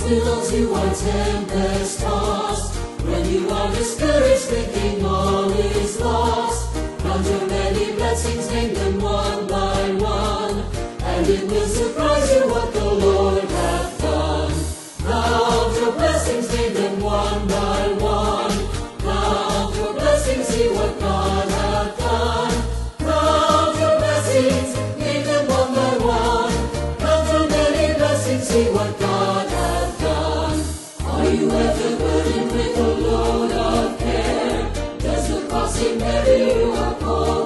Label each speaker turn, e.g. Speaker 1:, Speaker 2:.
Speaker 1: with those who are tempest-tossed. When you are discouraged, thinking all is lost, count your many blessings, name them one by one, and it will surprise you what the Lord hath done. Count your blessings, name them one by one. Count your blessings, see what God hath done. Count your blessings, name them one by one. Count your many blessings, see what God hath done. Are you ever burdened with a load of care? Does the cross seem heavy? You are called